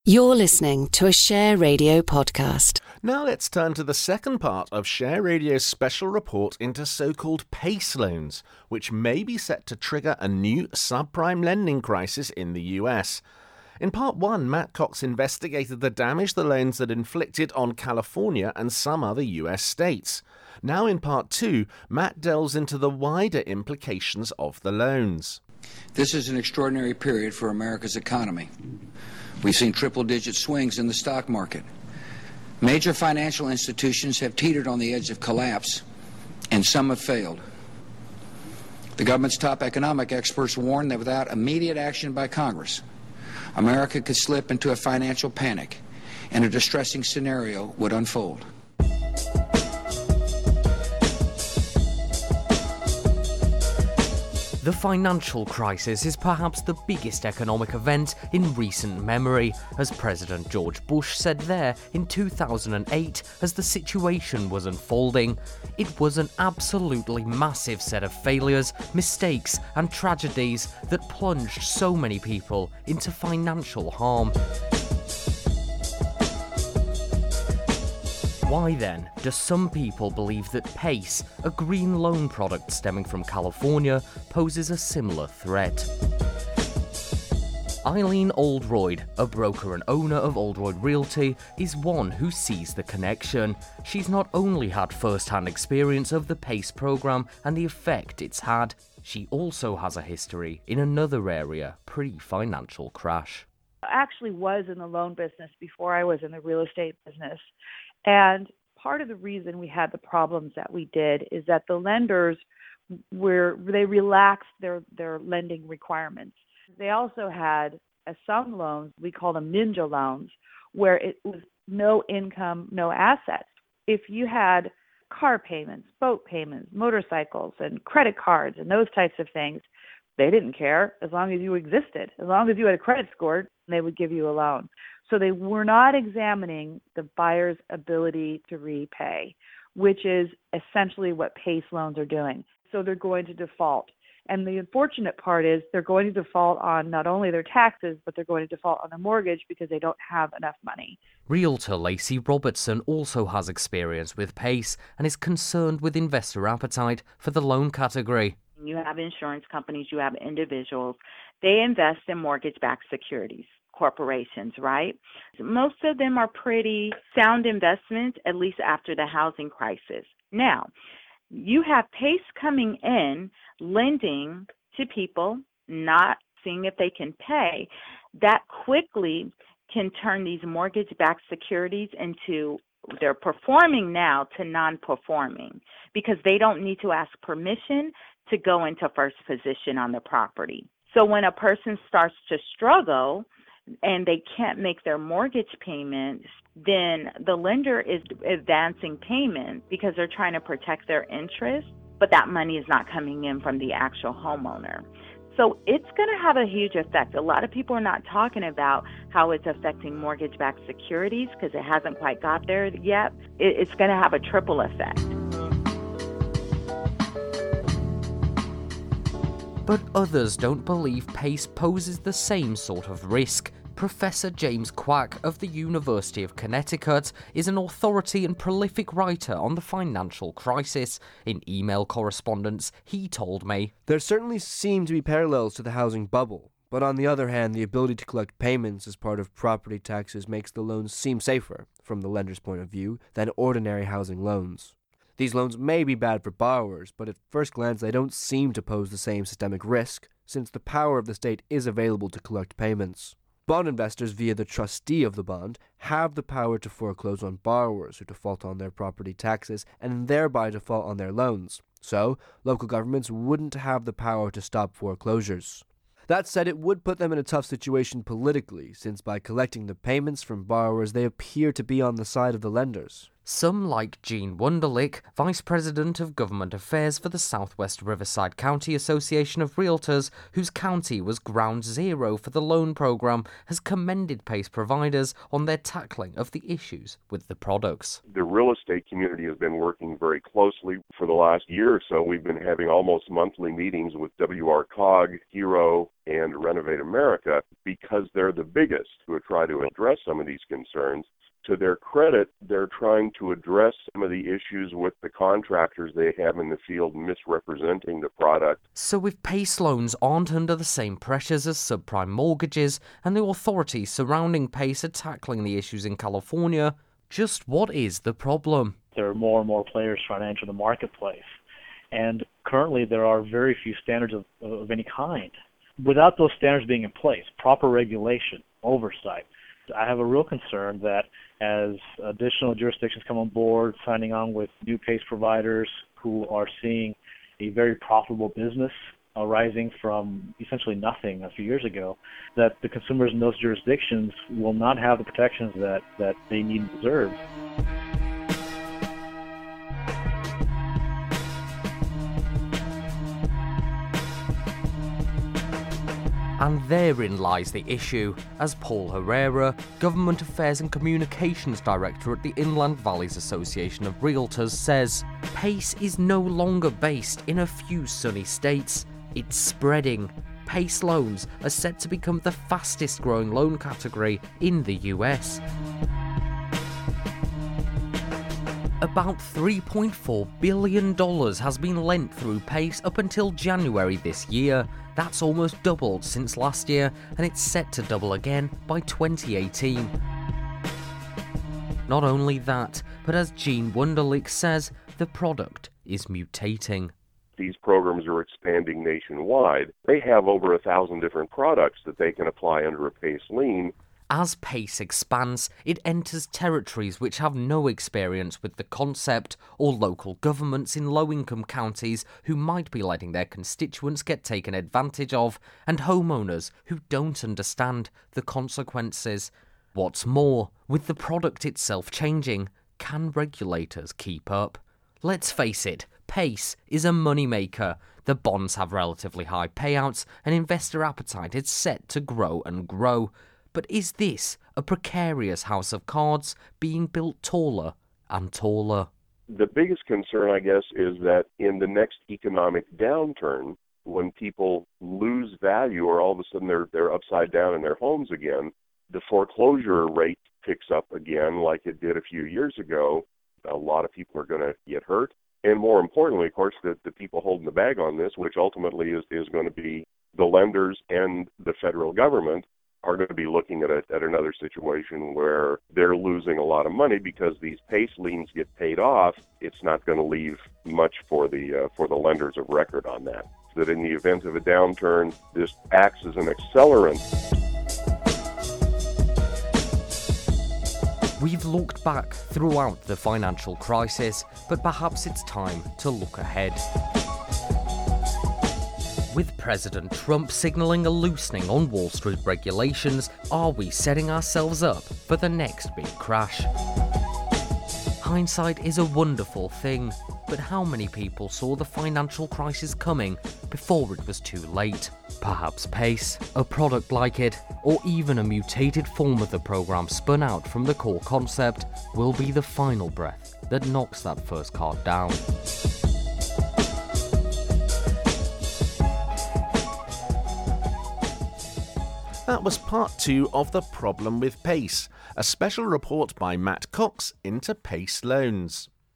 You're listening to a Share Radio podcast. Now let's turn to the second part of Share Radio's special report into so-called PACE loans, which may be set to trigger a new subprime lending crisis in the US. In part one, Matt Cox investigated the damage the loans had inflicted on California and some other US states. Now in part two, Matt delves into the wider implications of the loans. This is an extraordinary period for America's economy. We've seen triple-digit swings in the stock market. Major financial institutions have teetered on the edge of collapse, and some have failed. The government's top economic experts warn that without immediate action by Congress, America could slip into a financial panic, and a distressing scenario would unfold. The financial crisis is perhaps the biggest economic event in recent memory, as President George Bush said there in 2008 as the situation was unfolding. It was an absolutely massive set of failures, mistakes, and tragedies that plunged so many people into financial harm. Why then do some people believe that PACE, a green loan product stemming from California, poses a similar threat? Eileen Oldroyd, a broker and owner of Oldroyd Realty, is one who sees the connection. She's not only had first-hand experience of the PACE program and the effect it's had, she also has a history in another area pre-financial crash. I actually was in the loan business before I was in the real estate business. And part of the reason we had the problems that we did is that the lenders they relaxed their lending requirements. They also had some loans, we call them ninja loans, where it was no income, no assets. If you had car payments, boat payments, motorcycles, and credit cards and those types of things, they didn't care as long as you existed. As long as you had a credit score, they would give you a loan. So they were not examining the buyer's ability to repay, which is essentially what PACE loans are doing. So they're going to default. And the unfortunate part is they're going to default on not only their taxes, but they're going to default on their mortgage because they don't have enough money. Realtor Lacey Robertson also has experience with PACE and is concerned with investor appetite for the loan category. You have insurance companies, you have individuals. They invest in mortgage-backed securities, corporations, right? Most of them are pretty sound investments, at least after the housing crisis. Now, you have PACE coming in, lending to people, not seeing if they can pay. That quickly can turn these mortgage-backed securities into, they're performing now, to non-performing because they don't need to ask permission to go into first position on the property. So when a person starts to struggle and they can't make their mortgage payments, then the lender is advancing payment because they're trying to protect their interest, but that money is not coming in from the actual homeowner. So it's going to have a huge effect. A lot of people are not talking about how it's affecting mortgage-backed securities because it hasn't quite got there yet. It's going to have a triple effect. But others don't believe PACE poses the same sort of risk. Professor James Quack of the University of Connecticut is an authority and prolific writer on the financial crisis. In email correspondence, he told me, "There certainly seem to be parallels to the housing bubble, but on the other hand, the ability to collect payments as part of property taxes makes the loans seem safer, from the lender's point of view, than ordinary housing loans. These loans may be bad for borrowers, but at first glance they don't seem to pose the same systemic risk, since the power of the state is available to collect payments. Bond investors, via the trustee of the bond, have the power to foreclose on borrowers who default on their property taxes and thereby default on their loans. So, local governments wouldn't have the power to stop foreclosures. That said, it would put them in a tough situation politically, since by collecting the payments from borrowers, they appear to be on the side of the lenders. Some, like Gene Wunderlich, Vice President of Government Affairs for the Southwest Riverside County Association of Realtors, whose county was ground zero for the loan program, has commended PACE providers on their tackling of the issues with the products. The real estate community has been working very closely for the last year or so. We've been having almost monthly meetings with WRCOG, Hero, and Renovate America because they're the biggest who try to address some of these concerns. To their credit, they're trying to address some of the issues with the contractors they have in the field misrepresenting the product. So if PACE loans aren't under the same pressures as subprime mortgages, and the authorities surrounding PACE are tackling the issues in California, just what is the problem? There are more and more players trying to enter the marketplace, and currently there are very few standards of any kind. Without those standards being in place, proper regulation, oversight, I have a real concern that as additional jurisdictions come on board, signing on with new PACE providers who are seeing a very profitable business arising from essentially nothing a few years ago, that the consumers in those jurisdictions will not have the protections that they need and deserve. And therein lies the issue, as Paul Herrera, Government Affairs and Communications Director at the Inland Valleys Association of Realtors, says, PACE is no longer based in a few sunny states. It's spreading. PACE loans are set to become the fastest growing loan category in the US. About $3.4 billion has been lent through PACE up until January this year. That's almost doubled since last year, and it's set to double again by 2018. Not only that, but as Gene Wunderlich says, the product is mutating. These programs are expanding nationwide. They have over 1,000 different products that they can apply under a PACE lien. As PACE expands, it enters territories which have no experience with the concept, or local governments in low-income counties who might be letting their constituents get taken advantage of, and homeowners who don't understand the consequences. What's more, with the product itself changing, can regulators keep up? Let's face it, PACE is a moneymaker. The bonds have relatively high payouts, and investor appetite is set to grow and grow. But is this a precarious house of cards being built taller and taller? The biggest concern, I guess, is that in the next economic downturn, when people lose value or all of a sudden they're upside down in their homes again, the foreclosure rate picks up again like it did a few years ago. A lot of people are going to get hurt. And more importantly, of course, the people holding the bag on this, which ultimately is going to be the lenders and the federal government, are going to be looking at another situation where they're losing a lot of money because these PACE liens get paid off. It's not going to leave much for the lenders of record on that. That in the event of a downturn, this acts as an accelerant. We've looked back throughout the financial crisis, but perhaps it's time to look ahead. With President Trump signalling a loosening on Wall Street regulations, are we setting ourselves up for the next big crash? Hindsight is a wonderful thing, but how many people saw the financial crisis coming before it was too late? Perhaps PACE, a product like it, or even a mutated form of the program spun out from the core concept, will be the final breath that knocks that first card down. That was part 2 of The Problem with PACE, a special report by Matt Cox into PACE loans.